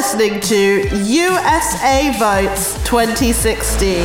listening to USA Votes 2016.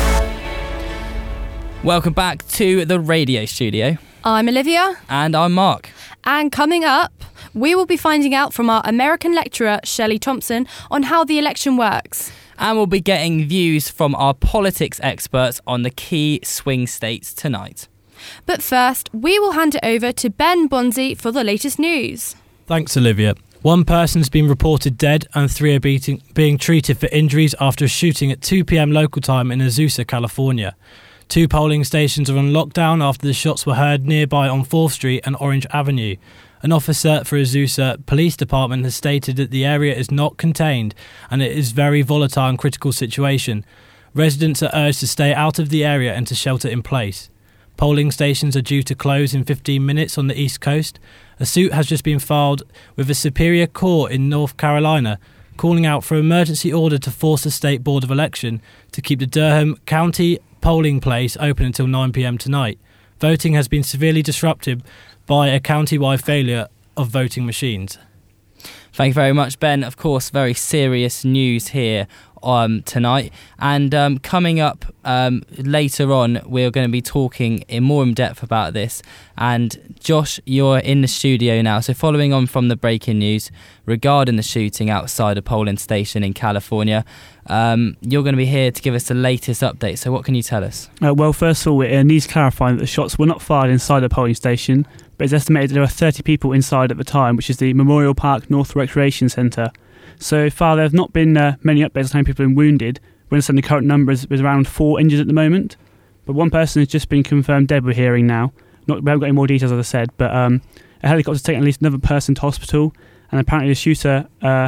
Welcome back to the radio studio. I'm Olivia. And I'm Mark. And coming up, we will be finding out from our American lecturer, Shelley Thompson, on how the election works. And we'll be getting views from our politics experts on the key swing states tonight. But first, we will hand it over to Ben Bonzi for the latest news. Thanks, Olivia. One person's been reported dead and 3 are being treated for injuries after a shooting at 2 p.m. local time in Azusa, California. 2 polling stations are on lockdown after the shots were heard nearby on 4th Street and Orange Avenue. An officer for Azusa Police Department has stated that the area is not contained and it is a very volatile and critical situation. Residents are urged to stay out of the area and to shelter in place. Polling stations are due to close in 15 minutes on the East Coast. A suit has just been filed with a Superior Court in North Carolina, calling out for an emergency order to force the State Board of Election to keep the Durham County polling place open until 9 p.m. tonight. Voting has been severely disrupted by a county-wide failure of voting machines. Thank you very much, Ben. Of course, very serious news here tonight. And coming up later on, we're going to be talking more in depth about this. And Josh, you're in the studio now. So following on from the breaking news regarding the shooting outside a polling station in California, you're going to be here to give us the latest update. So what can you tell us? Well, first of all, it needs clarifying that the shots were not fired inside the polling station, but it's estimated there were 30 people inside at the time, which is the Memorial Park North Recreation Centre. So far, there have not been many updates on how many people have been wounded. We understand the current number is around 4 injured at the moment, but one person has just been confirmed dead, we're hearing now. We haven't got any more details, as I said, but a helicopter's taken at least another person to hospital, and apparently the shooter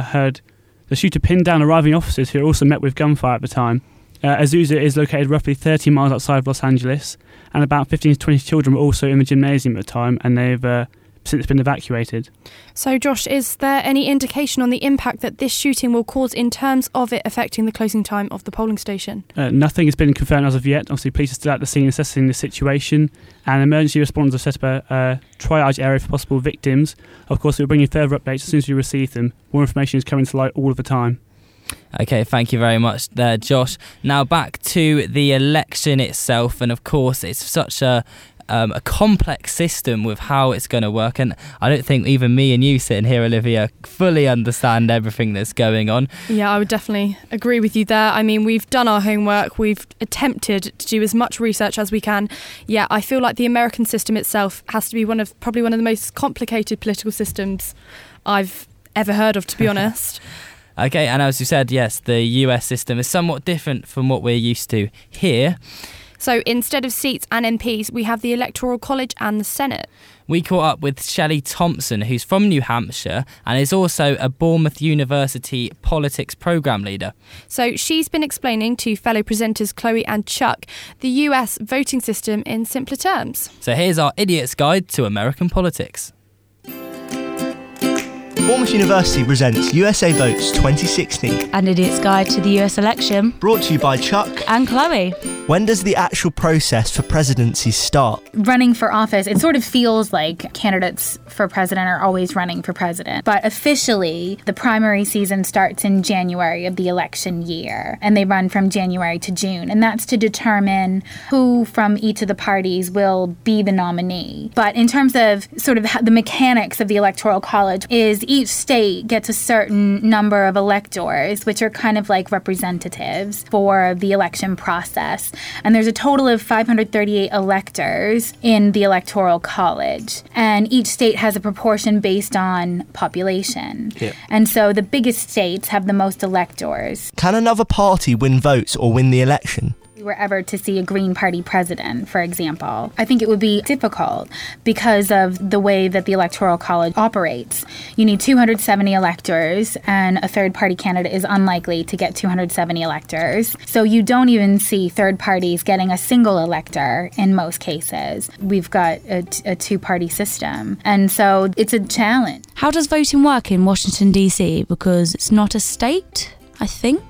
pinned down arriving officers who also met with gunfire at the time. Azusa is located roughly 30 miles outside of Los Angeles, and about 15 to 20 children were also in the gymnasium at the time, and they've since been evacuated. So, Josh, is there any indication on the impact that this shooting will cause in terms of it affecting the closing time of the polling station? Nothing has been confirmed as of yet. Obviously, police are still at the scene assessing the situation, and emergency responders have set up a triage area for possible victims. Of course, we'll bring you further updates as soon as we receive them. More information is coming to light all of the time. Okay, thank you very much there, Josh. Now back to the election itself, and of course it's such a complex system with how it's going to work, and I don't think even me and you sitting here, Olivia, fully understand everything that's going on. Yeah, I would definitely agree with you there. I mean, we've done our homework, we've attempted to do as much research as we can. Yeah, I feel like the American system itself has to be probably one of the most complicated political systems I've ever heard of, to be honest. Okay, and as you said, yes, the US system is somewhat different from what we're used to here. So instead of seats and MPs, we have the Electoral College and the Senate. We caught up with Shelley Thompson, who's from New Hampshire and is also a Bournemouth University politics programme leader. So she's been explaining to fellow presenters Chloe and Chuck the US voting system in simpler terms. So here's our idiot's guide to American politics. Bournemouth University presents USA Votes 2016. An Idiot's Guide to the US election. Brought to you by Chuck and Chloe. When does the actual process for presidency start? Running for office, it sort of feels like candidates for president are always running for president. But officially, the primary season starts in January of the election year. And they run from January to June. And that's to determine who from each of the parties will be the nominee. But in terms of sort of the mechanics of the Electoral College is each state gets a certain number of electors, which are kind of like representatives for the election process. And there's a total of 538 electors in the Electoral College. And each state has a proportion based on population. Yeah. And so the biggest states have the most electors. Can another party win votes or win the election? Were ever to see a Green Party president, for example, I think it would be difficult because of the way that the Electoral College operates. You need 270 electors, and a third-party candidate is unlikely to get 270 electors. So you don't even see third parties getting a single elector in most cases. We've got a two-party system, and so it's a challenge. How does voting work in Washington, D.C.? Because it's not a state, I think.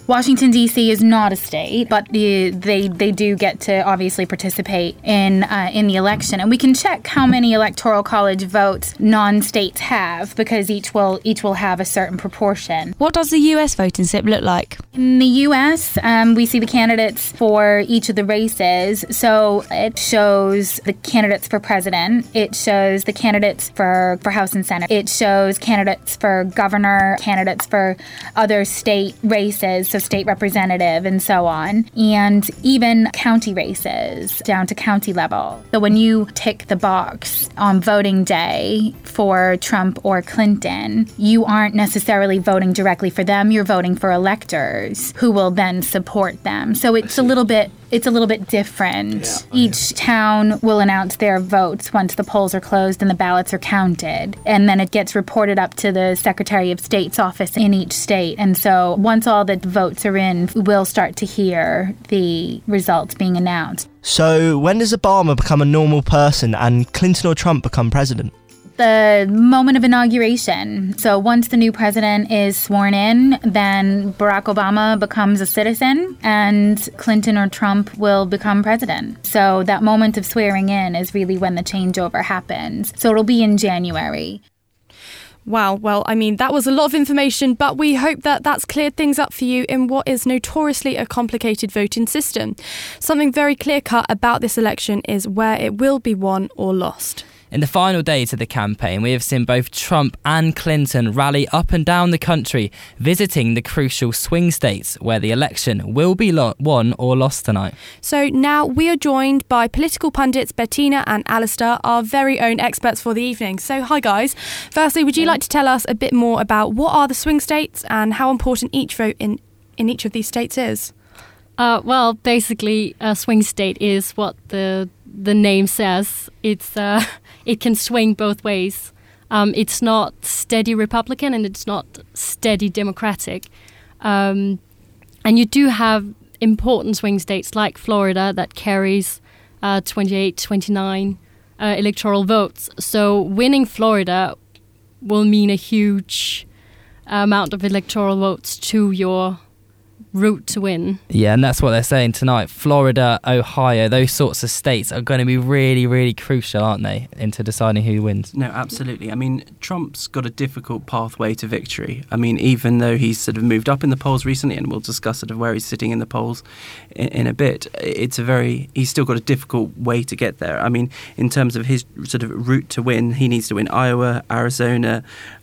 Washington, D.C. is not a state, but they do get to obviously participate in the election. And we can check how many Electoral College votes non-states have, because each will have a certain proportion. What does the US voting slip look like? In the U.S., we see the candidates for each of the races. So it shows the candidates for president. It shows the candidates for House and Senate. It shows candidates for governor, candidates for other state races, so state representative and so on, and even county races down to county level. So when you tick the box on voting day for Trump or Clinton, you aren't necessarily voting directly for them. You're voting for electors who will then support them. So it's a little bit different. Yeah. Each town will announce their votes once the polls are closed and the ballots are counted. And then it gets reported up to the Secretary of State's office in each state. And so once all the votes are in, we'll start to hear the results being announced. So when does Obama become a normal person and Clinton or Trump become president? The moment of inauguration. So once the new president is sworn in, then Barack Obama becomes a citizen and Clinton or Trump will become president. So that moment of swearing in is really when the changeover happens. So it'll be in January. Wow, well, I mean, that was a lot of information, but we hope that that's cleared things up for you in what is notoriously a complicated voting system. Something very clear-cut about this election is where it will be won or lost. In the final days of the campaign, we have seen both Trump and Clinton rally up and down the country, visiting the crucial swing states where the election will be won or lost tonight. So now we are joined by political pundits Bettina and Alistair, our very own experts for the evening. So hi guys. Firstly, would you like to tell us a bit more about what are the swing states and how important each vote in each of these states is? Well, basically, a swing state is what the name says. It can swing both ways. It's not steady Republican and it's not steady Democratic. And you do have important swing states like Florida that carries 28, 29 electoral votes. So winning Florida will mean a huge amount of electoral votes to your route to win. Yeah, and that's what they're saying tonight. Florida, Ohio, those sorts of states are going to be really, really crucial, aren't they, into deciding who wins? No, absolutely. I mean, Trump's got a difficult pathway to victory. I mean, even though he's sort of moved up in the polls recently, and we'll discuss sort of where he's sitting in the polls in a bit, he's still got a difficult way to get there. I mean, in terms of his sort of route to win, he needs to win Iowa, Arizona,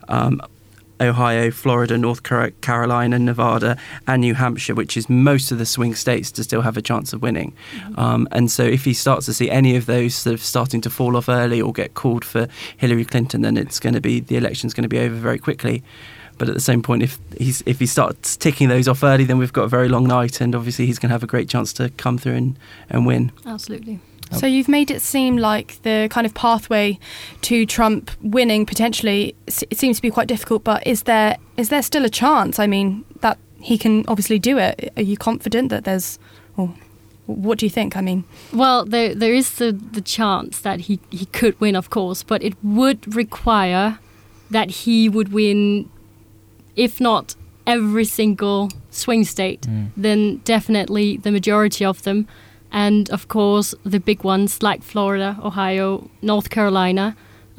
Ohio, Florida, North Carolina, Nevada, and New Hampshire, which is most of the swing states to still have a chance of winning. Mm-hmm. And so if he starts to see any of those sort of starting to fall off early or get called for Hillary Clinton, then the election's going to be over very quickly. But at the same point, if he starts ticking those off early, then we've got a very long night, and obviously he's going to have a great chance to come through and win. Absolutely. So you've made it seem like the kind of pathway to Trump winning potentially, it seems to be quite difficult, but is there still a chance? I mean, that he can obviously do it. Are you confident that there's... Or what do you think? I mean... Well, there is the chance that he could win, of course, but it would require that he would win, if not every single swing state, then definitely the majority of them. And, of course, the big ones like Florida, Ohio, North Carolina,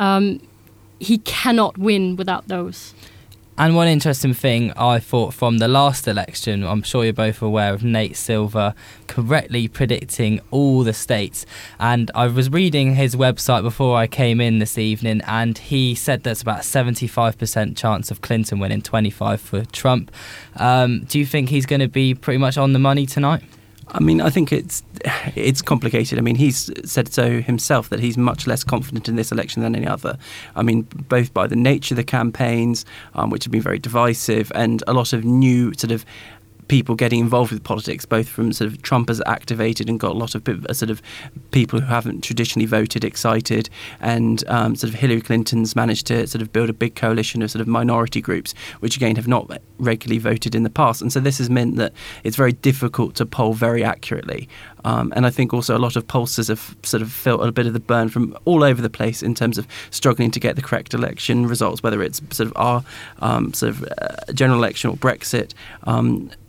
he cannot win without those. And one interesting thing I thought from the last election, I'm sure you're both aware of Nate Silver correctly predicting all the states. And I was reading his website before I came in this evening, and he said there's about a 75% chance of Clinton winning, 25% for Trump. Do you think he's going to be pretty much on the money tonight? I mean, I think it's complicated. I mean, he's said so himself that he's much less confident in this election than any other. I mean, both by the nature of the campaigns, which have been very divisive, and a lot of new sort of people getting involved with politics, both from sort of Trump has activated and got a lot of sort of people who haven't traditionally voted excited, and sort of Hillary Clinton's managed to sort of build a big coalition of sort of minority groups, which again have not regularly voted in the past. And so this has meant that it's very difficult to poll very accurately. And I think also a lot of pollsters have sort of felt a bit of the burn from all over the place in terms of struggling to get the correct election results, whether it's sort of our general election or Brexit.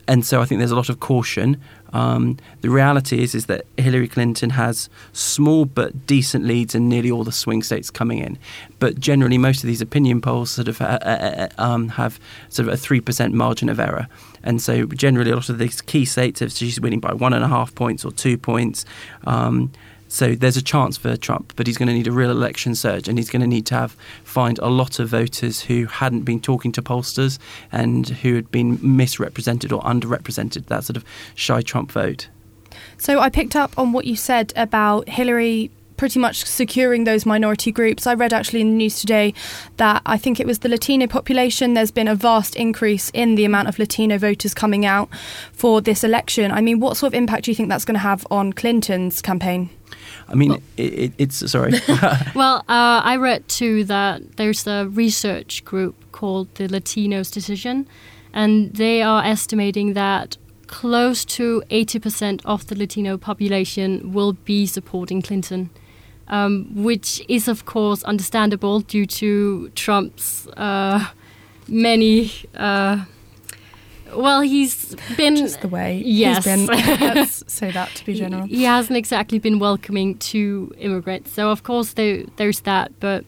And so I think there's a lot of caution. The reality is that Hillary Clinton has small but decent leads in nearly all the swing states coming in. But generally, most of these opinion polls sort of have sort of a 3% margin of error. And so generally, a lot of these key states, if she's winning by 1.5 points or 2 points, so there's a chance for Trump, but he's going to need a real election surge, and he's going to need to find a lot of voters who hadn't been talking to pollsters and who had been misrepresented or underrepresented, that sort of shy Trump vote. So I picked up on what you said about Hillary pretty much securing those minority groups. I read actually in the news today that I think it was the Latino population. There's been a vast increase in the amount of Latino voters coming out for this election. I mean, what sort of impact do you think that's going to have on Clinton's campaign? I mean, it's sorry. Well, I read too that there's a research group called the Latinos Decision, and they are estimating that close to 80% of the Latino population will be supporting Clinton, which is, of course, understandable due to Trump's many... well, he's been... Just the way yes. he's been. Let's say that to be general. He hasn't exactly been welcoming to immigrants. So, of course, there's that. But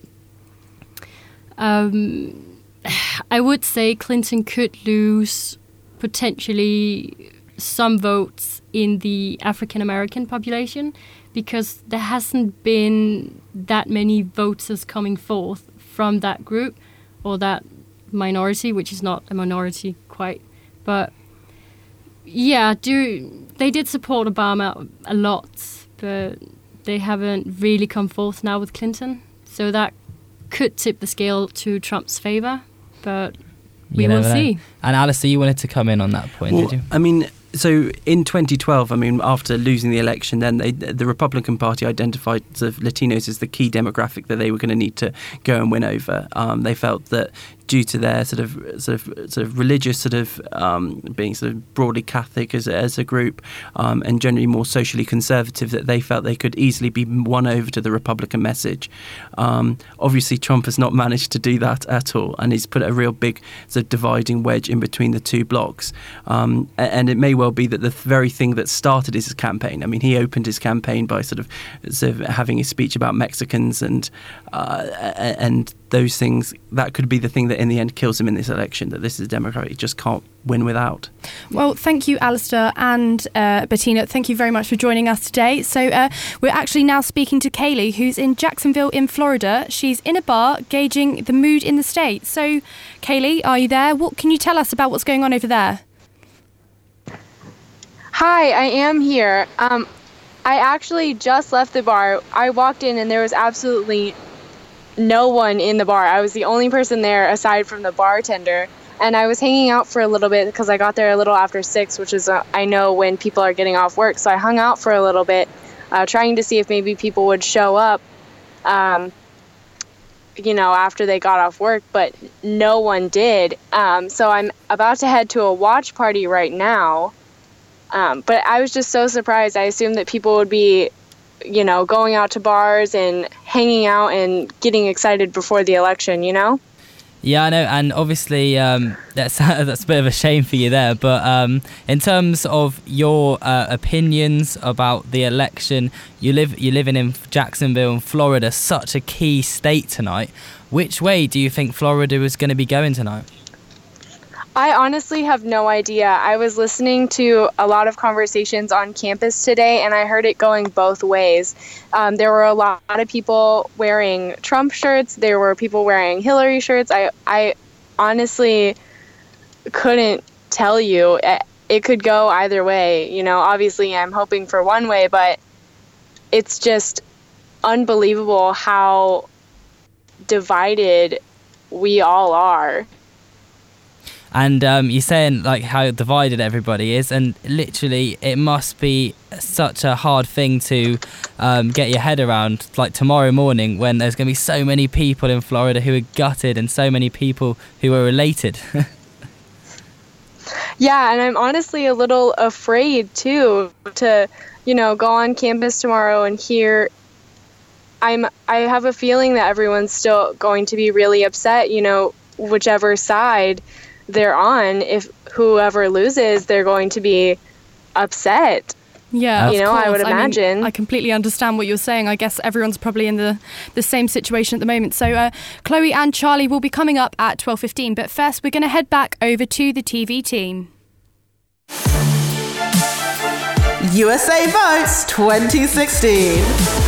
I would say Clinton could lose potentially some votes in the African-American population because there hasn't been that many voters coming forth from that group or that minority, which is not a minority quite. But yeah, they did support Obama a lot, but they haven't really come forth now with Clinton. So that could tip the scale to Trump's favour, but we will see. And Alistair, you wanted to come in on that point, did you? I mean, so in 2012, I mean, after losing the election, then the Republican Party identified sort of Latinos as the key demographic that they were going to need to go and win over. They felt that due to their sort of religious being sort of broadly Catholic as a group, and generally more socially conservative, that they felt they could easily be won over to the Republican message. Obviously, Trump has not managed to do that at all, and he's put a real big sort of dividing wedge in between the two blocs. And it may well be that the very thing that started his campaign, I mean, he opened his campaign by sort of having a speech about Mexicans and those things, that could be the thing that in the end kills him in this election, that this is a Democrat he just can't win without. Well, thank you, Alistair and Bettina. Thank you very much for joining us today. So we're actually now speaking to Kaylee, who's in Jacksonville in Florida. She's in a bar gauging the mood in the state. So, Kaylee, are you there? What can you tell us about what's going on over there? Hi, I am here. I actually just left the bar. I walked in and there was absolutely no one in the bar. I was the only person there aside from the bartender. And I was hanging out for a little bit because I got there a little after 6, which is, I know, when people are getting off work. So I hung out for a little bit, trying to see if maybe people would show up, after they got off work. But no one did. So I'm about to head to a watch party right now. But I was just so surprised. I assumed that people would be, going out to bars and hanging out and getting excited before the election, Yeah, I know, and obviously that's a bit of a shame for you there. But in terms of your opinions about the election, you're living in Jacksonville, in Florida, such a key state tonight. Which way do you think Florida is going to be going tonight? I honestly have no idea. I was listening to a lot of conversations on campus today, and I heard it going both ways. There were a lot of people wearing Trump shirts. There were people wearing Hillary shirts. I honestly couldn't tell you. It could go either way. Obviously I'm hoping for one way, but it's just unbelievable how divided we all are. And you're saying like how divided everybody is, and literally it must be such a hard thing to get your head around, like tomorrow morning when there's going to be so many people in Florida who are gutted and so many people who are related. Yeah, and I'm honestly a little afraid too to, go on campus tomorrow and hear. I have a feeling that everyone's still going to be really upset, whichever side they're on, if whoever loses, they're going to be upset. Yeah, you know, I would imagine. I completely understand what you're saying. I guess everyone's probably in the same situation at the moment. So Chloe and Charlie will be coming up at 12:15. But first, we're going to head back over to the TV team. USA Votes 2016.